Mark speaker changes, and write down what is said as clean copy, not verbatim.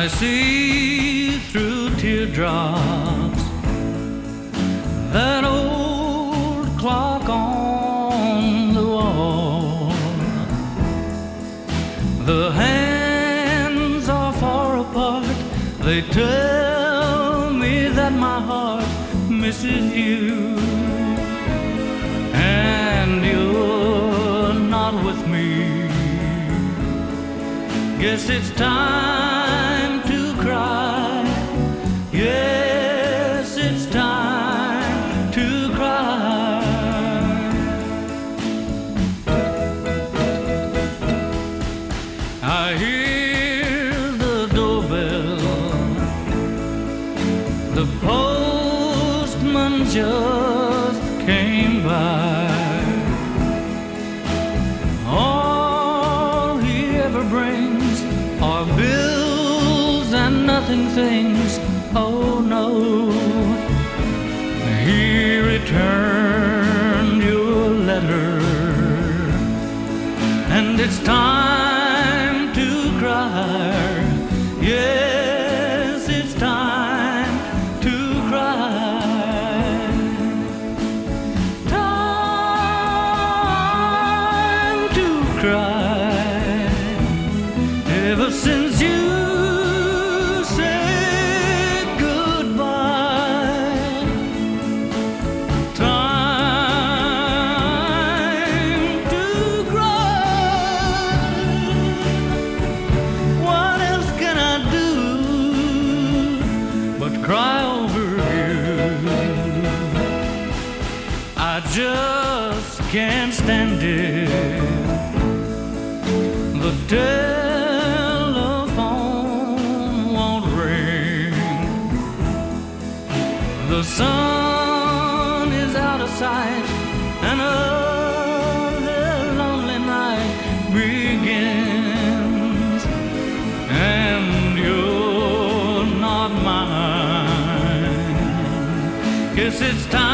Speaker 1: I see through teardrops that old clock on the wall. The hands are far apart. They tell me that my heart misses you, and you're not with me. Guess it's time to cry. Yes, it's time to cry. I hear the doorbell. The postman just came by. All he ever brings are bills and nothing things. Oh no, he returned your letter, and it's time to cry. Yes, it's time to cry. Time to cry. Ever since you said goodbye, time to cry. What else can I do but cry over you? I just can't stand it. The telephone won't ring. The sun is out of sight, another lonely night begins, and you're not mine. Guess it's time